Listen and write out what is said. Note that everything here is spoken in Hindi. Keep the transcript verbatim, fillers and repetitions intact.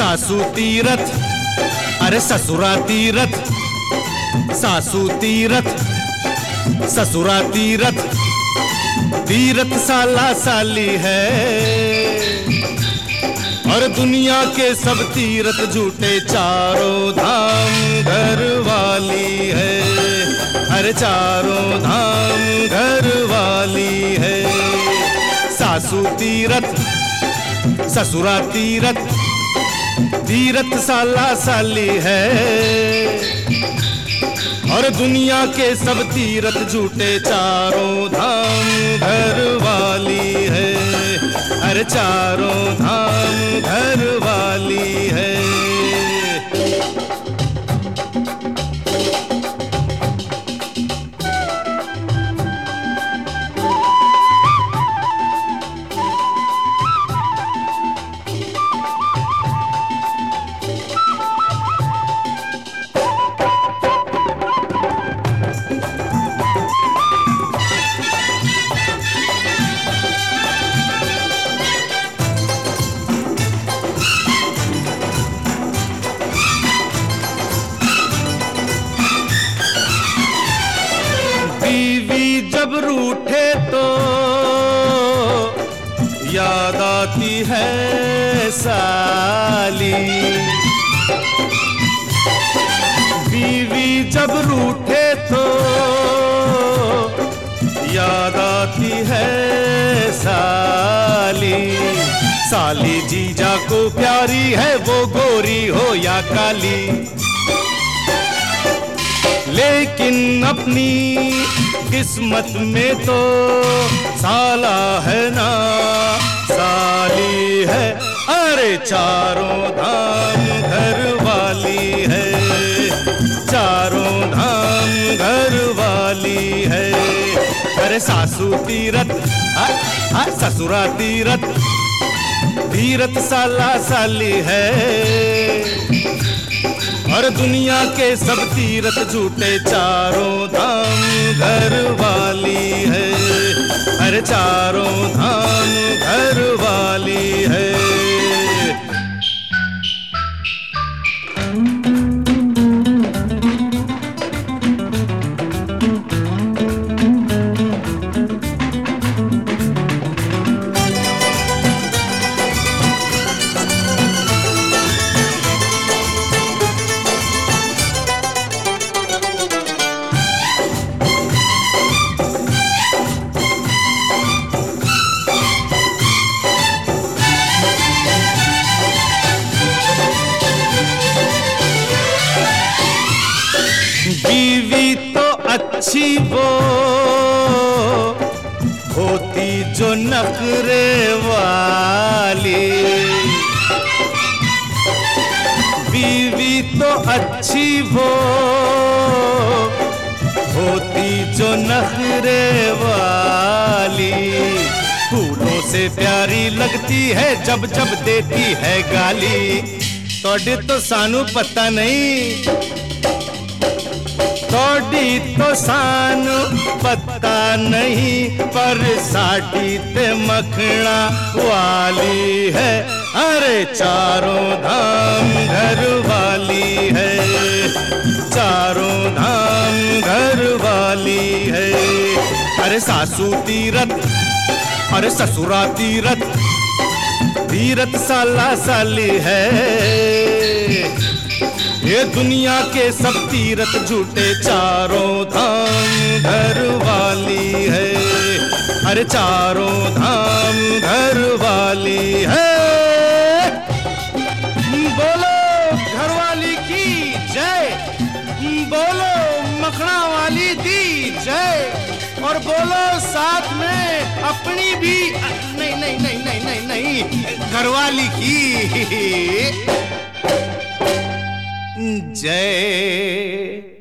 सासू तीरथ अरे ससुरा तीरथ, सासू तीरथ ससुरा तीरथ, तीरथ साला साली है और दुनिया के सब तीरथ झूठे, चारों धाम घर वाली है, अरे चारों धाम घर वाली है। सासू तीरथ ससुरा तीरथ, तीरथ साला साली है और दुनिया के सब तीरथ झूठे, चारों धाम घर वाली है, अरे चारों धाम घर वाली है। बीवी जब रूठे तो याद आती है साली, बीवी जब रूठे तो याद आती है साली। साली जीजा को प्यारी है वो गोरी हो या काली, लेकिन अपनी किस्मत में तो साला है ना साली है, अरे चारों धाम घर वाली है, चारों धाम घर वाली है। अरे सासू तीरथ ससुरा तीरथ, तीरथ साला साली है और दुनिया के सब तीरथ झूठे, चारों धाम घर वाली है, अरे चारों धाम घर वाली है। बीवी तो अच्छी वो होती जो नखरे वाली, बीवी तो अच्छी वो होती जो नखरे वाली, फूलों से प्यारी लगती है जब जब देती है गाली। तोड़ी तो सानू पता नहीं, तोड़ी तो सानू पता नहीं, पर साड़ी ते मखना वाली है, अरे चारों धाम घर वाली है, चारों धाम घर वाली है। अरे सासू तीरथ अरे ससुरा तीरथ, तीरथ साला साली है, ये दुनिया के सब तीरथ झूठे, चारों धाम घर वाली है, अरे चारों धाम घर वाली है। बोलो घरवाली की जय, बोलो मखना वाली दी जय, और बोलो साथ में अपनी भी नहीं नहीं नहीं नहीं नहीं नहीं घरवाली की जय।